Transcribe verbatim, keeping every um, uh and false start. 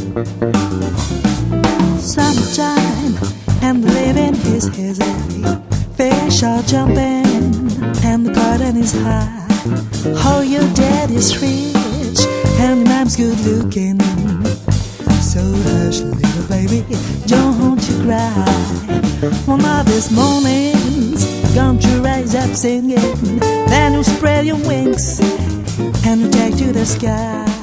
Summertime and the living is hazy. Fish are jumping and the garden is high. Oh, your daddy's rich and mom's good looking. So hush, little baby, don't you cry. One of these mornings, don't you rise up singing. Then you spread your wings and you take to the sky.